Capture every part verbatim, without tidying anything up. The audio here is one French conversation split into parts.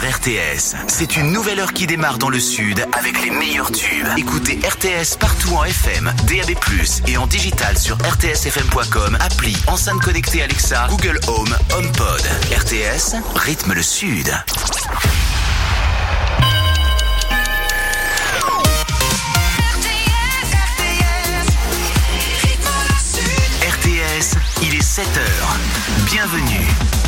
R T S. C'est une nouvelle heure qui démarre dans le sud avec les meilleurs tubes. Écoutez R T S partout en F M, D A B plus, et en digital sur r t s f m point com, appli, enceinte connectée Alexa, Google Home, HomePod. R T S, rythme le sud. R T S, il est sept heures. Bienvenue.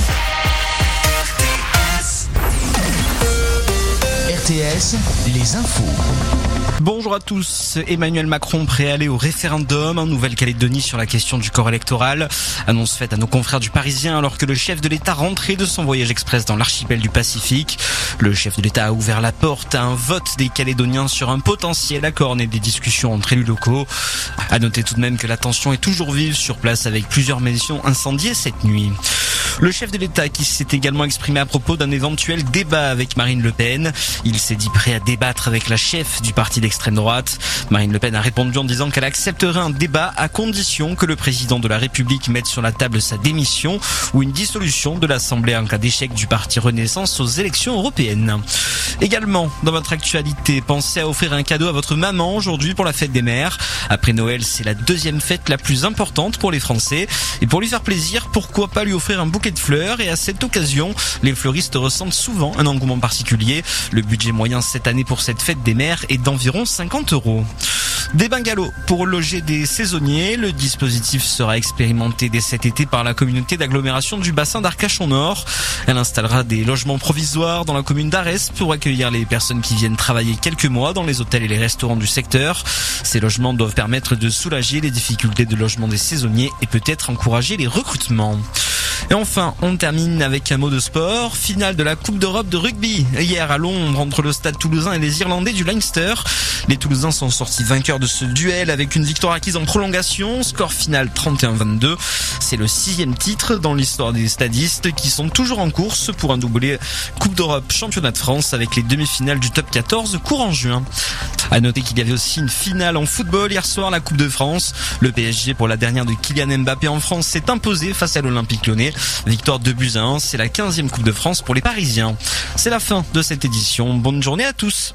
R T S, les infos. Bonjour à tous. Emmanuel Macron prêt à aller au référendum en Nouvelle-Calédonie sur la question du corps électoral. Annonce faite à nos confrères du Parisien alors que le chef de l'État rentrait de son voyage express dans l'archipel du Pacifique. Le chef de l'État a ouvert la porte à un vote des Calédoniens sur un potentiel accord né des discussions entre élus locaux. À noter tout de même que la tension est toujours vive sur place avec plusieurs maisons incendiées cette nuit. Le chef de l'État qui s'est également exprimé à propos d'un éventuel débat avec Marine Le Pen. Il s'est dit prêt à débattre avec la chef du parti d'extrême droite. Marine Le Pen a répondu en disant qu'elle accepterait un débat à condition que le président de la République mette sur la table sa démission ou une dissolution de l'Assemblée en cas d'échec du parti Renaissance aux élections européennes. Également, dans votre actualité, pensez à offrir un cadeau à votre maman aujourd'hui pour la fête des mères. Après Noël, c'est la deuxième fête la plus importante pour les Français. Et pour lui faire plaisir, pourquoi pas lui offrir un bouquet de fleurs? Et à cette occasion, les fleuristes ressentent souvent un engouement particulier. Le budget moyen cette année pour cette fête des mères est d'environ cinquante euros. Des bungalows pour loger des saisonniers. Le dispositif sera expérimenté dès cet été par la communauté d'agglomération du bassin d'Arcachon-Nord. Elle installera des logements provisoires dans la commune d'Arès pour accueillir les personnes qui viennent travailler quelques mois dans les hôtels et les restaurants du secteur. Ces logements doivent permettre de soulager les difficultés de logement des saisonniers et peut-être encourager les recrutements. Et enfin, on termine avec un mot de sport. Finale de la Coupe d'Europe de rugby. Hier à Londres, entre le Stade Toulousain et les Irlandais du Leinster. Les Toulousains sont sortis vainqueurs de ce duel avec une victoire acquise en prolongation. Score final trente et un à vingt-deux. C'est le sixième titre dans l'histoire des stadistes qui sont toujours en course pour un doublé Coupe d'Europe Championnat de France avec les demi-finales du top quatorze courant juin. À noter qu'il y avait aussi une finale en football hier soir, la Coupe de France. Le P S G, pour la dernière de Kylian Mbappé en France, s'est imposé face à l'Olympique Lyonnais. Victoire deux buts à un, c'est la quinzième Coupe de France pour les Parisiens. C'est la fin de cette édition. Bonne journée à tous.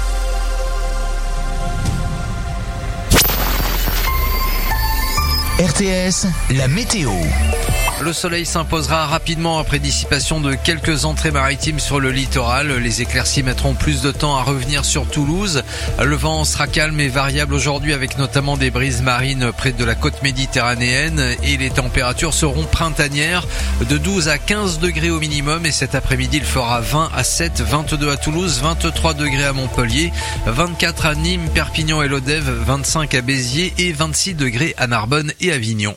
R T S, la météo. Le soleil s'imposera rapidement après dissipation de quelques entrées maritimes sur le littoral. Les éclaircies mettront plus de temps à revenir sur Toulouse. Le vent sera calme et variable aujourd'hui avec notamment des brises marines près de la côte méditerranéenne et les températures seront printanières de douze à quinze degrés au minimum et cet après-midi il fera vingt à sept, vingt-deux à Toulouse, vingt-trois degrés à Montpellier, vingt-quatre à Nîmes, Perpignan et Lodève, vingt-cinq à Béziers et vingt-six degrés à Narbonne et Avignon.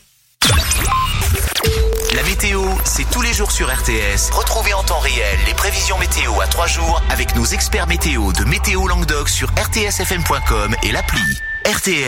La météo, c'est tous les jours sur R T S. Retrouvez en temps réel les prévisions météo à trois jours avec nos experts météo de Météo Languedoc sur r t s f m point com et l'appli. R T S.